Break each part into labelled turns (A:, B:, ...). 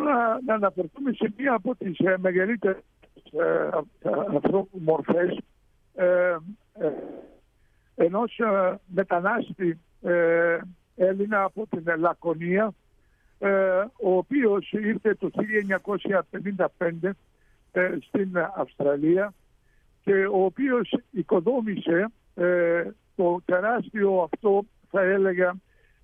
A: θέλω να αναφερθούμε σε μία από τις μεγαλύτερες ανθρώπου μορφές ενός μετανάστη Έλληνα από την Λακωνία, ο οποίος ήρθε το 1955 στην Αυστραλία και ο οποίος οικοδόμησε το τεράστιο αυτό, θα έλεγα,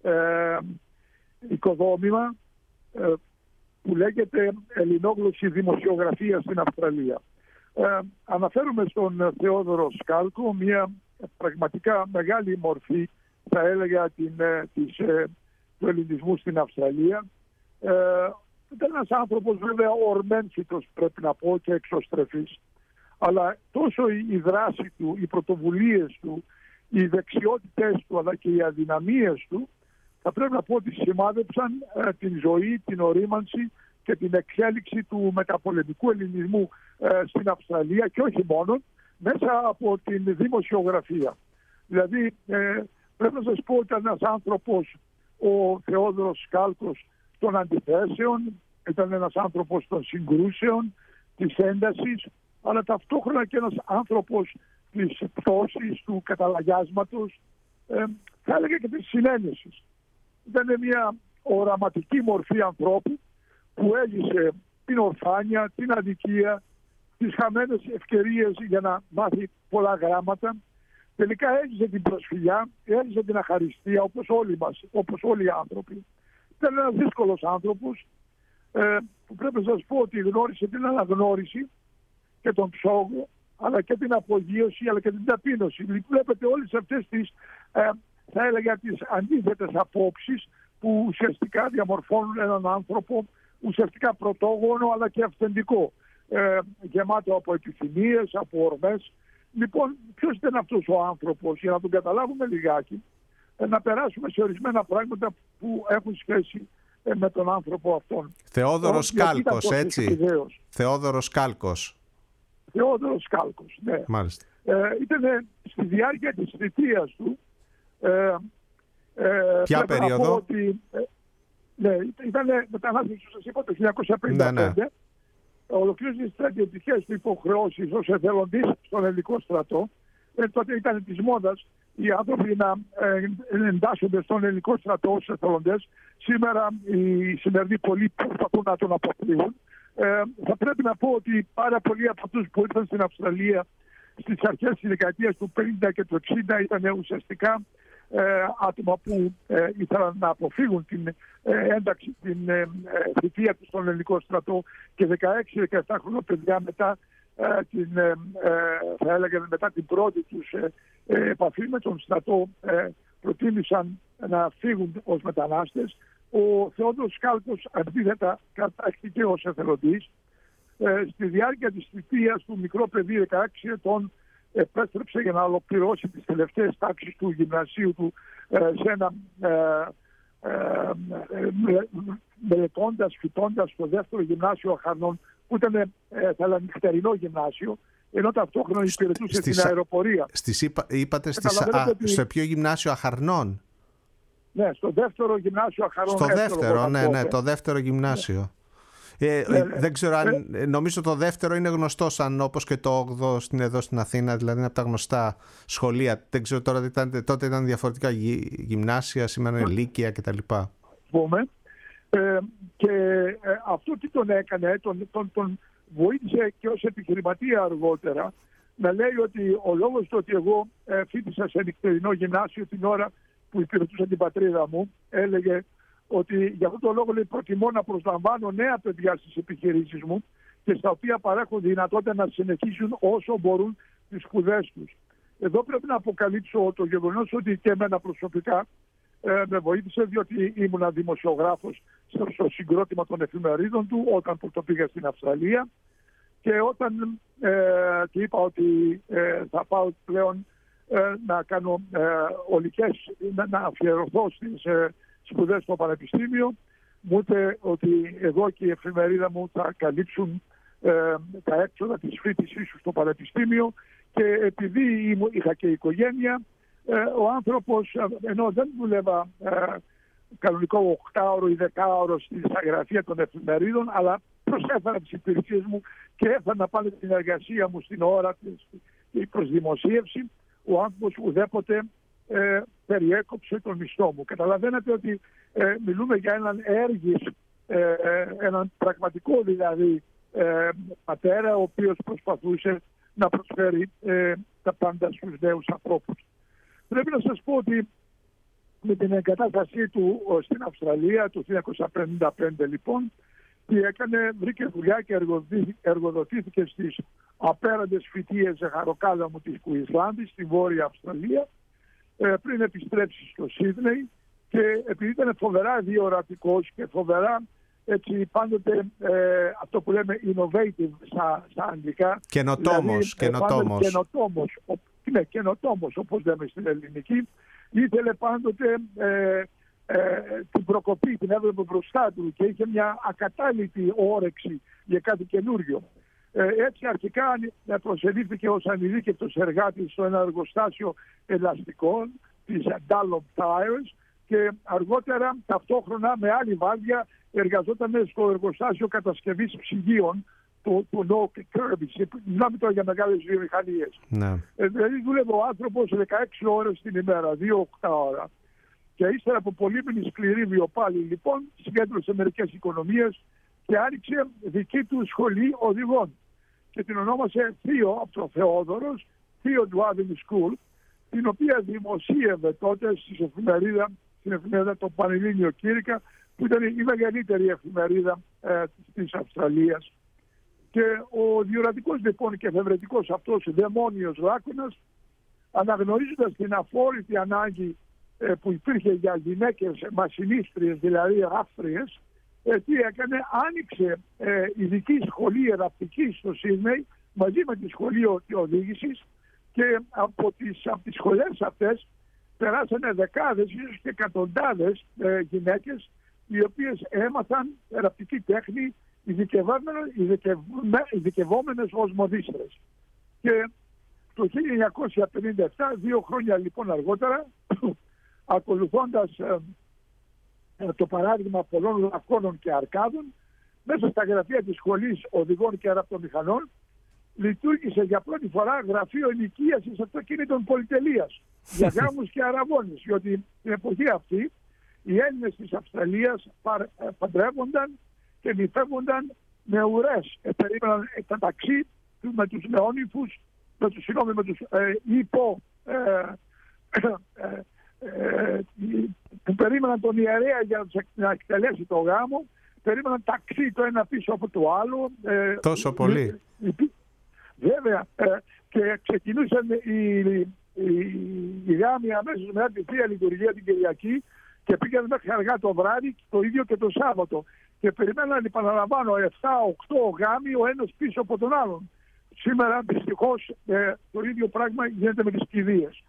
A: οικοδόμημα που λέγεται ελληνόγλωση δημοσιογραφία στην Αυστραλία. Αναφέρομαι στον Θεόδωρο Σκάλκο, μια πραγματικά μεγάλη μορφή, θα έλεγα, του ελληνισμού στην Αυστραλία. Ήταν ένας άνθρωπος βέβαια ορμένθητος, πρέπει να πω, και εξωστρεφής, αλλά τόσο η δράση του, οι πρωτοβουλίες του, οι δεξιότητες του, αλλά και οι αδυναμίες του, θα πρέπει να πω ότι σημάδεψαν την ζωή, την ορίμανση και την εξέλιξη του μεταπολεμικού ελληνισμού στην Αυστραλία, και όχι μόνο, μέσα από την δημοσιογραφία. Δηλαδή, πρέπει να σας πω ότι ήταν ένας άνθρωπος, ο Θεόδωρος Σκάλκος, των αντιθέσεων, ήταν ένας άνθρωπος των συγκρούσεων, της έντασης, αλλά ταυτόχρονα και ένας άνθρωπος της πτώσης, του καταλαγιάσματος, θα έλεγα και της συνένεσης. Ήταν μια οραματική μορφή ανθρώπου που έλυσε την ορφάνεια, την αδικία, τις χαμένες ευκαιρίες για να μάθει πολλά γράμματα. Τελικά έλυσε την προσφυγιά, έλυσε την αχαριστία, όπως όλοι μας, όπως όλοι οι άνθρωποι. Ήταν ένας δύσκολος άνθρωπος που πρέπει να σας πω ότι γνώρισε την αναγνώριση και τον ψόγο, αλλά και την απογείωση, αλλά και την ταπείνωση. Βλέπετε όλες αυτές τις, θα έλεγα, τις αντίθετες απόψεις που ουσιαστικά διαμορφώνουν έναν άνθρωπο ουσιαστικά πρωτόγονο, αλλά και αυθεντικό, γεμάτο από επιθυμίες, από ορμές. Λοιπόν, ποιος ήταν αυτός ο άνθρωπος, για να τον καταλάβουμε λιγάκι, να περάσουμε σε ορισμένα πράγματα που έχουν σχέση με τον άνθρωπο αυτόν.
B: Θεόδωρος Σκάλκος, έτσι. Θεόδωρος Σκάλκος.
A: Θεόδωρος Σκάλκος, ναι.
B: Μάλιστα.
A: Ήταν στη διάρκεια της θητείας του.
B: Ποια περίοδο?
A: Ότι, ναι, ήταν μετανάστευση, σας είπα, το 1955. Ναι. Ολοκλήρωσε τις στρατιωτικές του υποχρεώσεις ως εθελοντής στον ελληνικό στρατό. Τότε ήταν της μόδας οι άνθρωποι να εντάσσονται στον ελληνικό στρατό ως εθελοντές. Σήμερα οι σημερινοί πολλοί προσπαθούν να τον αποκλείουν. Θα πρέπει να πω ότι πάρα πολλοί από αυτούς που ήρθαν στην Αυστραλία στις αρχές της δεκαετίας του 50 και του 60 ήταν ουσιαστικά άτομα που ήθελαν να αποφύγουν την ένταξη, την θητεία του στον ελληνικό στρατό, και 16-17 χρόνια παιδιά μετά θα έλεγα μετά την πρώτη τους επαφή με τον στρατό προτίμησαν να φύγουν ως μετανάστες. Ο Θεόδωρος Σκάλκος αντίθετα κατάχθηκε ως εθελοντής. Στη διάρκεια της θητείας του, μικρό παιδί 16 ετών, επέστρεψε για να ολοκληρώσει τις τελευταίες τάξεις του γυμνασίου του σε ένα μελετώντας, φοιτώντας στο δεύτερο γυμνάσιο Αχαρνών, που ήταν νυχτερινό γυμνάσιο, ενώ ταυτόχρονα υπηρετούσε στην αεροπορία.
B: Είπατε στο ποιο γυμνάσιο Αχαρνών?
A: Ναι, στο δεύτερο γυμνάσιο Αχαρνών.
B: Στο δεύτερο, ναι, το δεύτερο γυμνάσιο. Δεν ξέρω αν. Νομίζω το δεύτερο είναι γνωστό σαν, όπως και το 8ο εδώ στην Αθήνα, δηλαδή είναι από τα γνωστά σχολεία. Δεν ξέρω τώρα, τότε ήταν διαφορετικά γυμνάσια, σήμερα είναι λύκεια κτλ.
A: Και αυτό τι τον έκανε, τον βοήθησε και ως επιχειρηματία αργότερα να λέει ότι ο λόγος του ότι εγώ φοιτήσα σε νυχτερινό γυμνάσιο την ώρα που υπηρετούσα την πατρίδα μου, έλεγε ότι για αυτόν τον λόγο προτιμώ να προσλαμβάνω νέα παιδιά στις επιχειρήσεις μου και στα οποία παρέχουν δυνατότητα να συνεχίσουν όσο μπορούν τις σπουδές τους. Εδώ πρέπει να αποκαλύψω το γεγονός ότι και εμένα προσωπικά με βοήθησε, διότι ήμουν δημοσιογράφος στο συγκρότημα των εφημερίδων του όταν το πήγα στην Αυστραλία, και όταν του είπα ότι θα πάω πλέον να κάνω να αφιερωθώ στις σπουδές στο πανεπιστήμιο, μου είπε ότι εγώ και η εφημερίδα μου θα καλύψουν τα έξοδα της φοιτησής σου στο πανεπιστήμιο, και επειδή είχα και οικογένεια, ο άνθρωπος, ενώ δεν δούλευα κανονικό 8ωρο ή 10ωρο στη γραφεία των εφημερίδων, αλλά προσέφερα τις υπηρεσίες μου και έφερα να πάνε την εργασία μου στην ώρα της προς δημοσίευση. Ο άνθρωπος ουδέποτε περιέκοψε τον μισθό μου. Καταλαβαίνετε ότι μιλούμε για έναν έργης, έναν πραγματικό δηλαδή πατέρα, ο οποίος προσπαθούσε να προσφέρει τα πάντα στους νέους ανθρώπους. Πρέπει να σας πω ότι με την εγκατάστασή του στην Αυστραλία το 1955 λοιπόν, τι έκανε, βρήκε δουλειά και εργοδοτήθηκε στις απέραντες φυτείες ζαχαροκάλαμου της Κουινσλάνδης, στη Βόρεια Αυστραλία, πριν επιστρέψει στο Σίδνεϊ, και επειδή ήταν φοβερά διορατικός και φοβερά έτσι πάντοτε αυτό που λέμε innovative στα αγγλικά.
B: Καινοτόμος.
A: Ναι, καινοτόμος όπως λέμε στην ελληνική. Ήθελε πάντοτε την προκοπή, την έβλεπε μπροστά του και είχε μια ακατάληπτη όρεξη για κάτι καινούριο. Έτσι αρχικά προσελήφθηκε ως ανειδίκευτος εργάτης στο ένα εργοστάσιο ελαστικών της Dunlop Tires και αργότερα ταυτόχρονα με άλλη βάρδια εργαζόταν στο εργοστάσιο κατασκευής ψυγείων του Norfolk Kirby. Μιλάμε τώρα για μεγάλες βιομηχανίες.
B: Ναι.
A: Δηλαδή δούλευε ο άνθρωπος 16 ώρες την ημέρα, 2-8 ώρα. Και ύστερα από πολύμηνη σκληρή βιοπάλη λοιπόν συγκέντρωσε μερικές οικονομίες και άνοιξε δική του σχολή οδηγών. Και την ονόμασε Θείο από τον Θεόδωρος, Θείο Driving School, την οποία δημοσίευε τότε στην εφημερίδα το Πανελλήνιο Κήρυκα, που ήταν η μεγαλύτερη εφημερίδα της Αυστραλίας. Και ο διορατικός λοιπόν και εφευρετικός αυτός δαιμόνιος Λάκωνας, αναγνωρίζοντας την αφόρητη ανάγκη που υπήρχε για γυναίκες μασινίστριες, δηλαδή ράφτριες, τι έκανε, άνοιξε ειδική σχολή εδαφική στο Σίδνεϊ μαζί με τη σχολή οδήγησης, και από τις σχολές αυτές περάσανε δεκάδες, ίσως και εκατοντάδες γυναίκες, οι οποίες έμαθαν ραπτική τέχνη, ειδικευόμενες ως μοδίστρες. Και το 1957, 2 χρόνια λοιπόν αργότερα, ακολουθώντας το παράδειγμα πολλών λακώνων και αρκάδων, μέσα στα γραφεία της σχολής οδηγών και αραπτομηχανών λειτουργήσε για πρώτη φορά γραφείο ενοικίασης αυτοκίνητων πολυτελείας για γάμους και αραβώνες, διότι την εποχή αυτή οι Έλληνες της Αυστραλίας παντρεύονταν και νηφεύονταν με ουρές. Περίμεναν τα ταξί με τους νεόνυφους, με τους που περίμεναν τον ιερέα για να εκτελέσει το γάμο, περίμεναν ταξί το ένα πίσω από το άλλο.
B: Τόσο πολύ.
A: Βέβαια, και ξεκινούσαν οι γάμοι αμέσως μετά τη Θεία Λειτουργία την Κυριακή και πήγαν μέχρι αργά το βράδυ, το ίδιο και το Σάββατο. Και περιμέναν, επαναλαμβάνω, 7-8 γάμοι ο ένας πίσω από τον άλλον. Σήμερα δυστυχώς το ίδιο πράγμα γίνεται με τις κηδείες.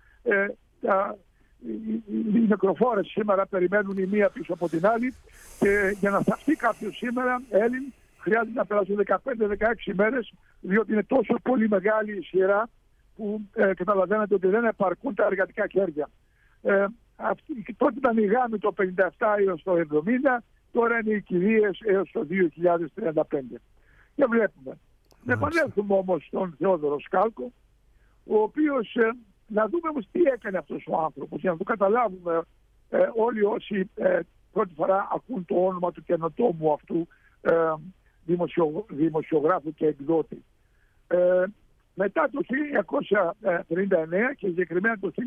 A: Οι νεκροφόρες σήμερα περιμένουν η μία πίσω από την άλλη, και για να θαυτεί κάποιος σήμερα Έλλην χρειάζεται να περάσουν 15-16 μέρες, διότι είναι τόσο πολύ μεγάλη η σειρά που καταλαβαίνετε ότι δεν επαρκούν τα εργατικά χέρια. Τότε ήταν οι γάμοι το 57 έως το 70, τώρα είναι οι κηδείες έως το 2035. Και βλέπουμε. Να επανέλθουμε όμως στον Θεόδωρο Σκάλκο, ο οποίος, να δούμε όμως τι έκανε αυτός ο άνθρωπος, για να το καταλάβουμε όλοι όσοι πρώτη φορά ακούν το όνομα του καινοτόμου αυτού δημοσιογράφου και εκδότη. Μετά το 1959 και συγκεκριμένα το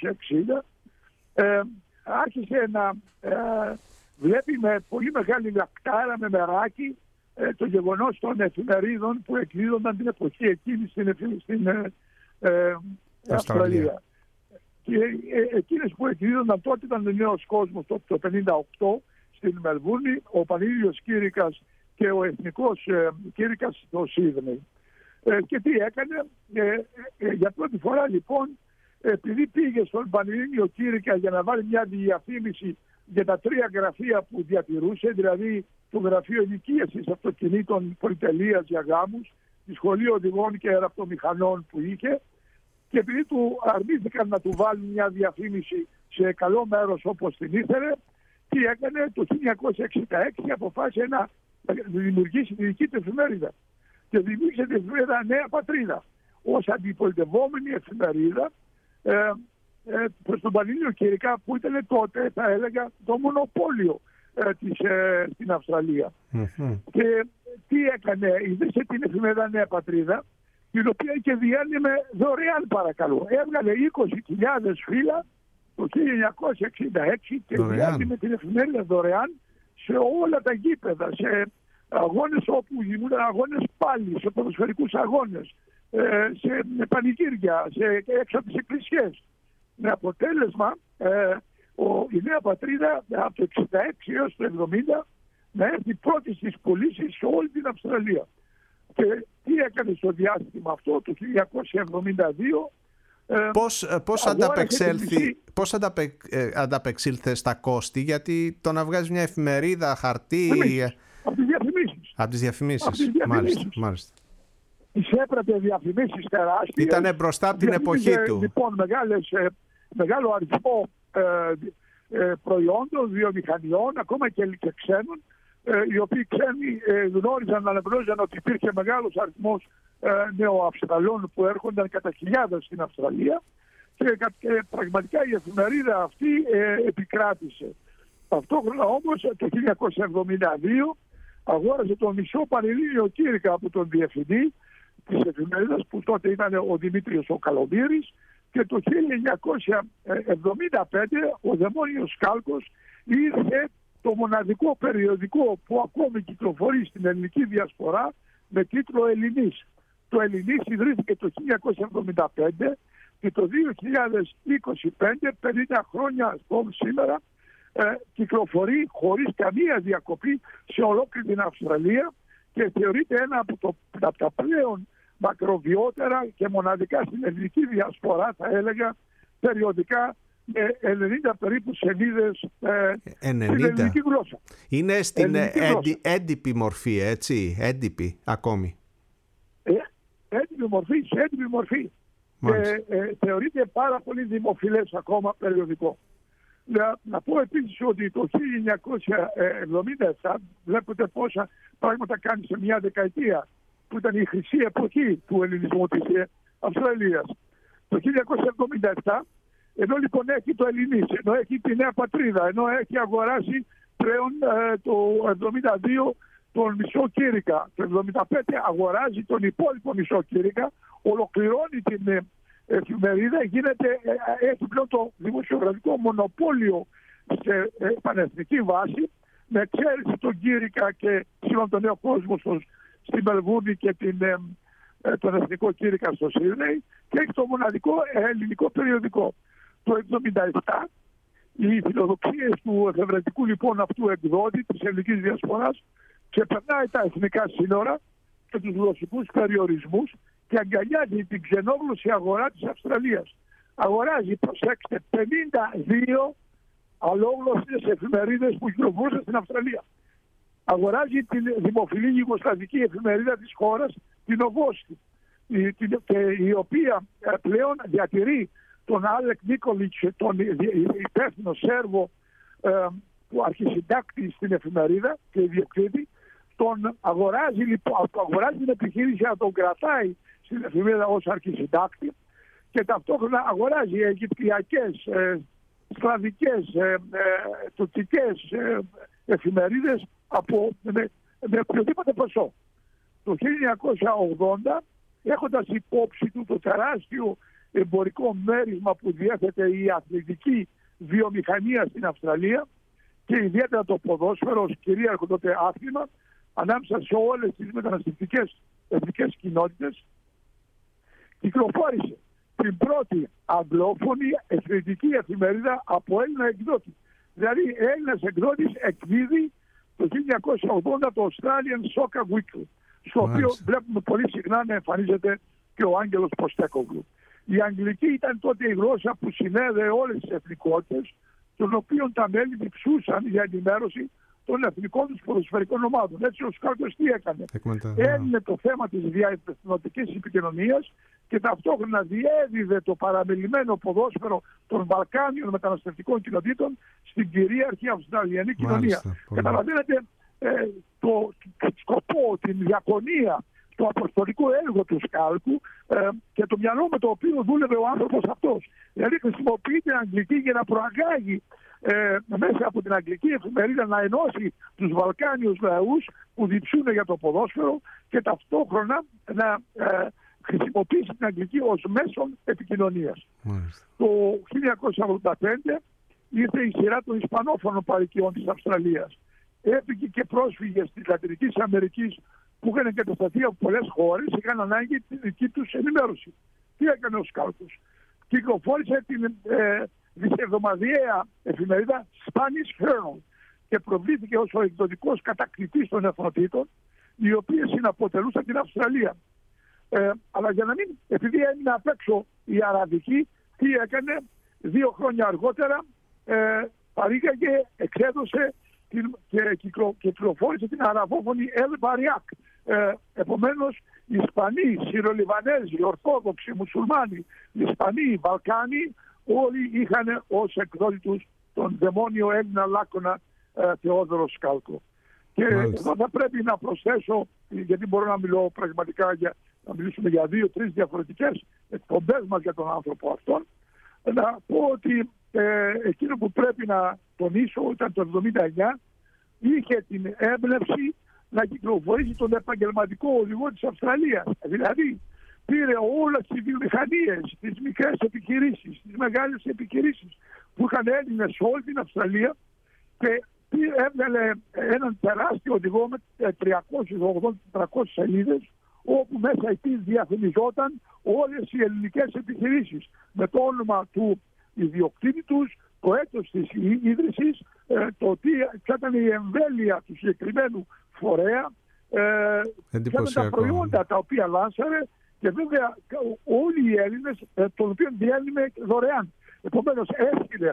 A: 1960 άρχισε να βλέπει με πολύ μεγάλη λακτάρα, με μεράκι, το γεγονός των εφημερίδων που εκδίδονταν την εποχή εκείνη στην Αυστραλία. Και εκείνες που εκδίδονταν τότε ήταν ο Νέος Κόσμος το 1958 στην Μελβούρνη, ο Πανελλήνιος Κήρυκας και ο Εθνικός Κήρυκας στο Σίδνεϊ. Και τι έκανε, για πρώτη φορά λοιπόν, επειδή πήγε στον Πανελλήνιο Κήρυκα για να βάλει μια διαφήμιση για τα 3 γραφεία που διατηρούσε, δηλαδή το Γραφείο Ενοικίασης Αυτοκινήτων Πολυτελείας για γάμους, τη Σχολή Οδηγών και Αραπτομηχανών που είχε, και επειδή του αρνήθηκαν να του βάλουν μια διαφήμιση σε καλό μέρος όπως την ήθελε, τι τι έκανε? Το 1966 αποφάσισε να δημιουργήσει τη δική του εφημερίδα. Και δημιούργησε την εφημερίδα Νέα Πατρίδα ως αντιπολιτευόμενη εφημερίδα προς τον Πανελλήνιο Κήρυκα, που ήταν τότε, θα έλεγα, το μονοπόλιο στην Αυστραλία. Και τι έκανε? Ίδρυσε την εφημερίδα Νέα Πατρίδα, την οποία και διέλυμε δωρεάν, παρακαλώ. Έβγαλε 20.000 φύλλα το 1966 και διέλυμε την εφημερίδα δωρεάν σε όλα τα γήπεδα, σε αγώνες όπου γινόταν αγώνες πάλι, σε ποδοσφαιρικούς αγώνες, σε πανηγύρια, έξω από τις εκκλησίες. Με αποτέλεσμα η Νέα Πατρίδα από το 1966 έως το 1970 να έρθει πρώτη στις πωλήσεις σε όλη την Αυστραλία. Και τι έκανε στο διάστημα αυτό, το 1972?
B: Πώς ανταπεξήλθε στα κόστη, γιατί το να βγάζει μια εφημερίδα, χαρτί... Από τις διαφημίσεις. Μάλιστα.
A: Τις έπρεπε διαφημίσεις τεράστιες.
B: Ήτανε μπροστά από την εποχή του.
A: Λοιπόν, μεγάλο αριθμό προϊόντων, βιομηχανιών, ακόμα και ξένων, οι οποίοι ξένοι αναγνώριζαν ότι υπήρχε μεγάλος αριθμός νεοαυστραλών που έρχονταν κατά χιλιάδες στην Αυστραλία, και πραγματικά η εφημερίδα αυτή επικράτησε. Ταυτόχρονα όμως το 1972 αγόρασε τον μισό Πανελλήνιο Κήρυκα από τον διευθυντή της εφημερίδας, που τότε ήταν ο Δημήτριος ο Καλομύρης, και το 1975 ο Δαιμόνιος Κάλκος ήρθε το μοναδικό περιοδικό που ακόμη κυκλοφορεί στην ελληνική διασπορά με τίτλο Ελληνής. Το Ελληνής ιδρύθηκε το 1975 και το 2025, 50 χρόνια σήμερα, κυκλοφορεί χωρίς καμία διακοπή σε ολόκληρη την Αυστραλία και θεωρείται ένα από τα πλέον μακροβιότερα και μοναδικά στην ελληνική διασπορά, θα έλεγα, περιοδικά με 90 περίπου σελίδες στην ελληνική γλώσσα.
B: Είναι στην έντυπη μορφή, έτσι, έντυπη ακόμη.
A: Έντυπη μορφή. Και θεωρείται πάρα πολύ δημοφιλές ακόμα περιοδικό. Να πω επίσης ότι το 1977, βλέπετε πόσα πράγματα κάνει σε μια δεκαετία, που ήταν η χρυσή εποχή του ελληνισμού της Αυστραλίας. Το 1977, ενώ λοιπόν έχει το Ελληνής, ενώ έχει τη Νέα Πατρίδα, ενώ έχει αγοράσει πλέον το 1972 τον μισό Κήρυκα, το 1975 αγοράζει τον υπόλοιπο μισό Κήρυκα, ολοκληρώνει την εφημερίδα, έχει πλέον το δημοσιογραφικό μονοπόλιο σε πανεθνική βάση, με εξαίρεση τον Κήρυκα και σήμερα τον Νέο Κόσμο στη Μελβούρνη και τον Εθνικό Κήρυκα στο Σίδνεϊ, και έχει το μοναδικό ελληνικό περιοδικό. Το 1977 οι φιλοδοξίες του εφευρετικού λοιπόν αυτού εκδότη της ελληνικής διασποράς ξεπερνάει τα εθνικά σύνορα και τους γλωσσικούς περιορισμούς και αγκαλιάζει την ξενόγλωση αγορά της Αυστραλίας. Αγοράζει, προσέξτε, 52 αλόγλωσσες εφημερίδες που κυκλοφορούσαν στην Αυστραλία. Αγοράζει την δημοφιλή γιουγκοσλαβική εφημερίδα της χώρας, την Ογόστη, η οποία πλέον διατηρεί τον Άλεκ Νίκολιτς, τον υπεύθυνο Σέρβο που αρχισυντάκτη στην εφημερίδα και ιδιοκτήτη. Τον αγοράζει, αγοράζει την επιχείρηση, να τον κρατάει στην εφημερίδα ως αρχισυντάκτη, και ταυτόχρονα αγοράζει αιγυπτιακές, σλαβικές, τουρκικές εφημερίδες με οποιοδήποτε ποσό. Το 1980, έχοντας υπόψη του το τεράστιο εμπορικό μέρισμα που διέθετε η αθλητική βιομηχανία στην Αυστραλία και ιδιαίτερα το ποδόσφαιρο ως κυρίαρχο τότε άθλημα ανάμεσα σε όλες τις μεταναστευτικές εθνικές κοινότητες, κυκλοφόρησε την πρώτη αγγλόφωνη εθνική εφημερίδα από Έλληνα εκδότη. Δηλαδή Έλληνας εκδότης εκδίδει το 1980 το Australian Soccer Weekly, στο οποίο βλέπουμε πολύ συχνά να εμφανίζεται και ο Άγγελος Ποστέκογλου. Η αγγλική ήταν τότε η γλώσσα που συνέδεε όλες τις εθνικότητες, των οποίων τα μέλη διψούσαν για ενημέρωση των εθνικών τους ποδοσφαιρικών ομάδων. Έτσι ο Σκάλκος τι έκανε? Έλυνε το θέμα της διαεθνωτικής επικοινωνίας και ταυτόχρονα διέδιδε το παραμελημένο ποδόσφαιρο των Βαλκάνιων μεταναστευτικών κοινοτήτων στην κυρίαρχη Αυστραλιανή κοινωνία. Καταλαβαίνετε το σκοπό, την διακονία, το αποστολικό έργο του Σκάλκου και το μυαλό με το οποίο δούλευε ο άνθρωπος αυτός. Δηλαδή χρησιμοποιεί την Αγγλική για να προαγάγει μέσα από την Αγγλική εφημερίδα να ενώσει τους Βαλκάνιους λαούς που διψούν για το ποδόσφαιρο και ταυτόχρονα να χρησιμοποιήσει την Αγγλική ως μέσον επικοινωνίας. Το 1985 ήρθε η σειρά των Ισπανόφωνων παροικιών της Αυστραλίας. Έφυγε και πρόσφυγες της Λατινικής Αμερικής που είχαν εγκατασταθεί από πολλές χώρες, είχαν ανάγκη τη δική τους ενημέρωση. Τι έκανε ο Σκάλκος? Κυκλοφόρησε την δισεβδομαδιαία εφημερίδα Spanish Herald και προβλήθηκε ως ο εκδοτικός κατακτητής των εθνοτήτων, οι οποίες συναποτελούσαν την Αυστραλία. Αλλά για να μην, επειδή έμεινε απ' έξω η Αραβική, τι έκανε? 2 χρόνια αργότερα παρήγαγε, εξέδωσε και κυκλοφόρησε την αραβόφωνη El Bariak. Επομένως, οι Ισπανοί, Συρολιβανέζοι, Ορθόδοξοι, Μουσουλμάνοι, οι Ισπανοί, οι Βαλκάνοι, όλοι είχαν ως εκδότη τους τον δαιμόνιο Έλληνα λάκωνα Θεόδωρο Σκάλκο. Και εδώ θα πρέπει να προσθέσω, γιατί μπορώ να μιλώ πραγματικά να μιλήσουμε για 2-3 διαφορετικές εκπομπές μας για τον άνθρωπο αυτόν, να πω ότι εκείνο που πρέπει να τονίσω ήταν το 1979 είχε την έμπνευση να κυκλοφορήσει τον επαγγελματικό οδηγό της Αυστραλίας. Δηλαδή πήρε όλες τις βιομηχανίες, τις μικρές επιχειρήσεις, τις μεγάλες επιχειρήσεις που είχαν Έλληνες σε όλη την Αυστραλία και έβγαλε έναν τεράστιο οδηγό με 380-400 σελίδες, όπου μέσα εκεί διαφημιζόταν όλες οι ελληνικές επιχειρήσεις με το όνομα του ιδιοκτήτη τους, το έτος της ίδρυσης, ποια ήταν η εμβέλεια του συγκεκριμένου φορέα, ποια ήταν τα προϊόντα τα οποία λάνσαρε και βέβαια όλοι οι Έλληνες, των οποίων διέλυνε δωρεάν. Επομένως έστειλε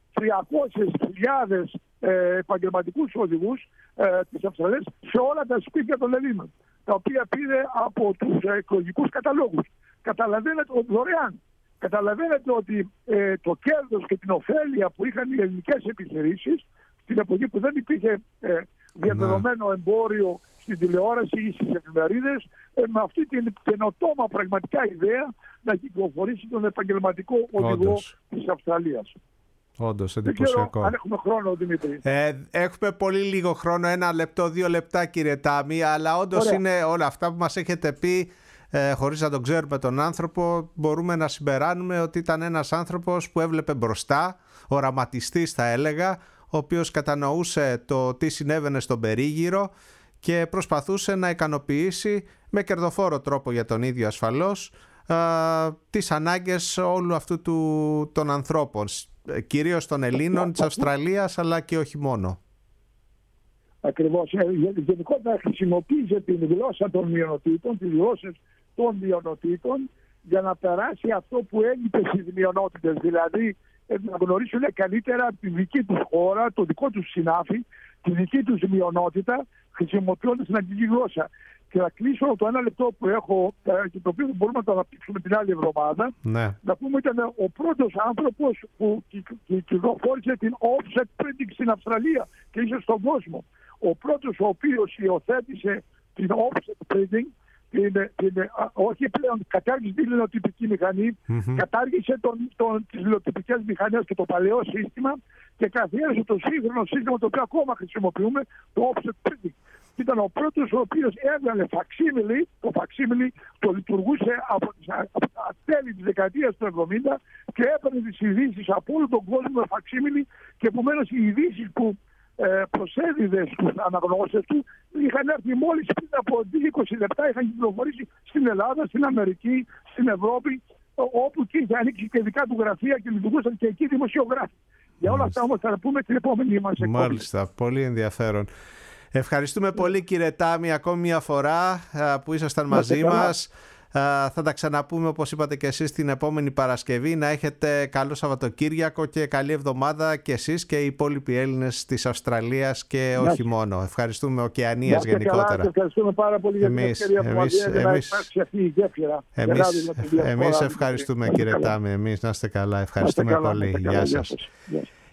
A: 300.000 επαγγελματικούς οδηγούς της Αυστραλίας σε όλα τα σπίτια των Ελλήνων, τα οποία πήρε από τους εκλογικούς καταλόγους. Καταλαβαίνετε δωρεάν. Καταλαβαίνετε ότι το κέρδος και την ωφέλεια που είχαν οι ελληνικές επιχειρήσεις στην εποχή που δεν υπήρχε διαδεδομένο εμπόριο στην τηλεόραση ή στις εφημερίδες, με αυτή την καινοτόμα πραγματικά ιδέα να κυκλοφορήσει τον επαγγελματικό οδηγό της Αυστραλίας.
B: Όντως, εντυπωσιακό.
A: Δεν ξέρω αν έχουμε χρόνο, Δημήτρη.
B: Έχουμε πολύ λίγο χρόνο, 1 λεπτό, 2 λεπτά κύριε Τάμι, αλλά όντως είναι όλα αυτά που μας έχετε πει. Χωρίς να τον ξέρουμε τον άνθρωπο, μπορούμε να συμπεράνουμε ότι ήταν ένας άνθρωπος που έβλεπε μπροστά, οραματιστής θα έλεγα, ο οποίος κατανοούσε το τι συνέβαινε στον περίγυρο και προσπαθούσε να ικανοποιήσει με κερδοφόρο τρόπο για τον ίδιο ασφαλώς τις ανάγκες όλου αυτού των ανθρώπων, κυρίως των Ελλήνων της Αυστραλίας, αλλά και όχι μόνο.
A: Ακριβώς. Γενικότερα χρησιμοποίησε την γλώσσα των μειονοτήτων, τις γλώσσες των μειονοτήτων για να περάσει αυτό που έλειπε στις μειονότητες. Δηλαδή να γνωρίσουν καλύτερα τη δική τους χώρα, το δικό τους συνάφη, τη δική τους μειονότητα, χρησιμοποιώντας την αγγλική γλώσσα. Και να κλείσω το 1 λεπτό που έχω και το οποίο μπορούμε να το αναπτύξουμε την άλλη εβδομάδα.
B: Ναι.
A: Να πούμε ήταν ο πρώτος άνθρωπος που κυκλοφόρησε την offset printing στην Αυστραλία και ίσως στον κόσμο. Ο πρώτος ο οποίος υιοθέτησε την offset printing, όχι πλέον κατάργησε τη λινοτυπική μηχανή, κατάργησε τις λινοτυπικές μηχανές και το παλαιό σύστημα και καθιέρωσε το σύγχρονο σύστημα το οποίο ακόμα χρησιμοποιούμε, το offset printing. Ήταν ο πρώτος ο οποίος έβγαλε φαξίμιλι, το φαξίμιλι το λειτουργούσε από τα τέλη της δεκαετίας του 70 και έπαιρνε τις ειδήσεις από όλο τον κόσμο με φαξίμιλι και επομένως οι ειδήσεις που προσέδιδε στους αναγνώστες του είχαν έρθει μόλις πριν από 20 λεπτά, είχαν κυκλοφορήσει στην Ελλάδα, στην Αμερική, στην Ευρώπη, όπου και είχε ανοίξει και δικά του γραφεία και λειτουργούσαν και εκεί δημοσιογράφοι. Για όλα αυτά όμως θα τα πούμε την επόμενη μας εκπομπή.
B: Μάλιστα, πολύ ενδιαφέρον. Ευχαριστούμε πολύ κύριε Τάμι ακόμη μια φορά που ήσασταν μαζί μας. Θα τα ξαναπούμε, όπως είπατε και εσείς, την επόμενη Παρασκευή. Να έχετε καλό Σαββατοκύριακο και καλή εβδομάδα και εσείς και οι υπόλοιποι Έλληνες της Αυστραλίας και όχι μόνο. Ευχαριστούμε, Οκεανίας γενικότερα.
A: Ευχαριστούμε πάρα πολύ για την ευκαιρία που μας δίνετε να υπάρξει αυτή η γέφυρα.
B: Εμείς ευχαριστούμε, κύριε Τάμι. Εμείς να είστε καλά. Ευχαριστούμε πολύ. Γεια σας.